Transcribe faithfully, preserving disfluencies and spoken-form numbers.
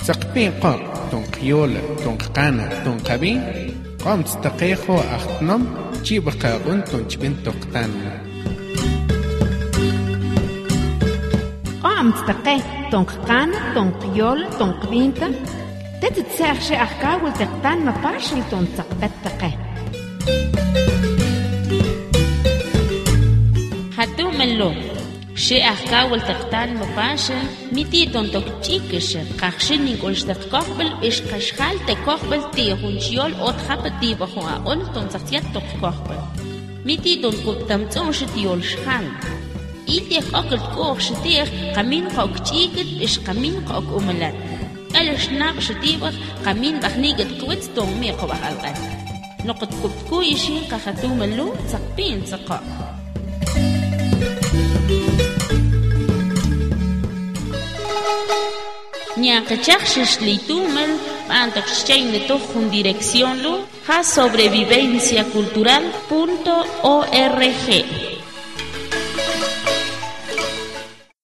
سقبين قام تنقيول تنقانا تنقبين قام تستقيخو أختنم تشيبقى غنتون تشبين تقتان قام تستقي تنقانا تنقيول تنقبينتا تتتساخشي أحكاول تقتان مباشل تنتقبت تقي حتو ملو شي أحكاول تقتان مباشل ميتي تنتقشيكش قاخشين نقولش تقاقبل إش قشخال تقاقبل تيهونشيول أو تخابل تيبخوا أول تنتقيات تقاقبل ميتي تنتقتمتونش تيول شخال إيتي قاقل تقوخ شتيخ قمين قاق تيكت إش قمين قاق أملات ألش ناقش تيبخ قمين بخنيقت كويت تومي قبخ الغد نقد كبتكو يشين قاختو ملو تقبين تقاق Ñaquechachis litumel antoxchain de tojun dirección lu ha sobrevivencia cultural punto org.